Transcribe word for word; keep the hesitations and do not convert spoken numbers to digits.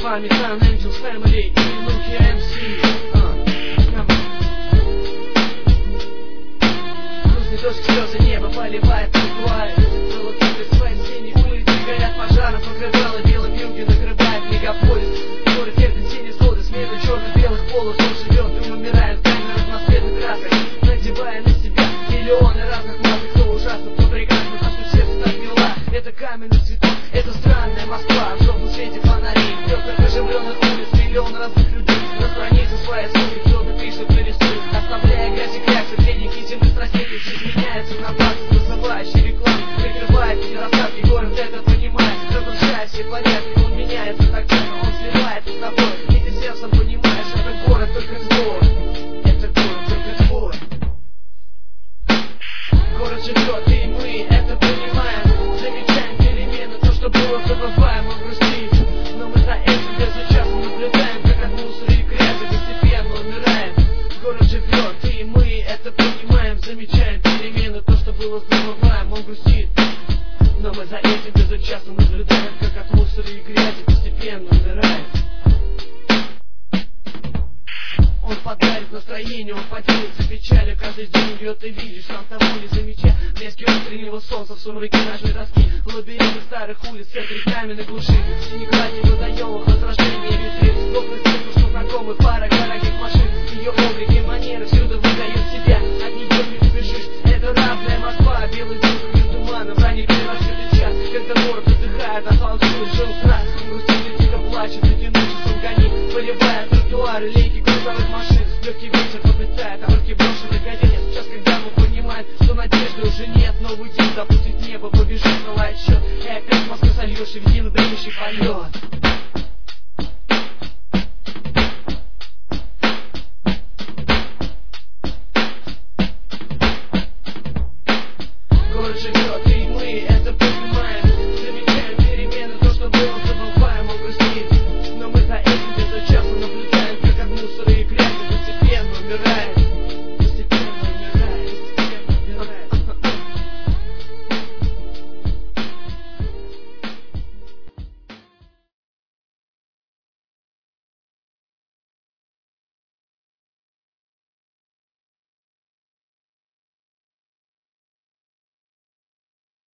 вами Sun Angels Family и Nokia эм си. Грустный дождь, слезы, небо поливает тротуары. Золотые свои синие улицы горят пожаром, покрывало белым юге накрывает мегаполис. Город терпит синие своды, смены черно-белых полос. Он живет и умирает в тайне разноцветных красок, надевая на себя миллионы разных масок. Кто ужасно, кто прекрасно, наша сердце так мила. Это каменный цветок, это странная Москва. В желтом свете фонарей, пестрых оживленных улиц, миллион разных людей. На странице своей судьбы кто-то пишет и рисует, оставляя грязь и кляксы, пленники земли страстей. Жизнь меняется на базе, засывающей рекламы, прикрывает недостатки, город это понимает. Разрушая все порядки, он меняется так часто, он сливается с тобой. И ты сердцем понимаешь, это город только твой. Это город только твой. Город живет, и мы это понимаем. Замечаем перемены, то, что было, забываем, он грустит. Но мы за этим безучастно наблюдаем, как от мусора и грязи постепенно умираем. Город живет, и мы это понимаем. Замечаем перемены, то, что было, забываем, он грустит. Но мы за этим безучастно наблюдаем, как от мусора и грязи постепенно умираем. Он подарит настроение, он поделится печалью. Каждый день ее ты видишь, сам того не замечая. Блески утреннего солнца в сумраке ночной тоски. В лабиринте старых улиц, этой каменной глуши. В синеглади водоемах, возрождение ветрит. Сколько цветов, что знакомых парах дорогих машин. Ее облик и манеры всюду выдают себя. От нее не убежишь, это разная Москва. Белый воздух и туманом, ранний перерасчетный час. Когда город отдыхает, асфальт жил красным. Грустит и тихо плачет, затянувшись он гонит. Поливая тротуары, лейки грузовых машин. Легкий ветер подлетает, а руки брошены годинец. Сейчас, когда мы понимаем, что надежды уже нет. Новый день запустит небо, побежит новый отсчет. И опять в Москву сольешь, и в единый бреющий полет.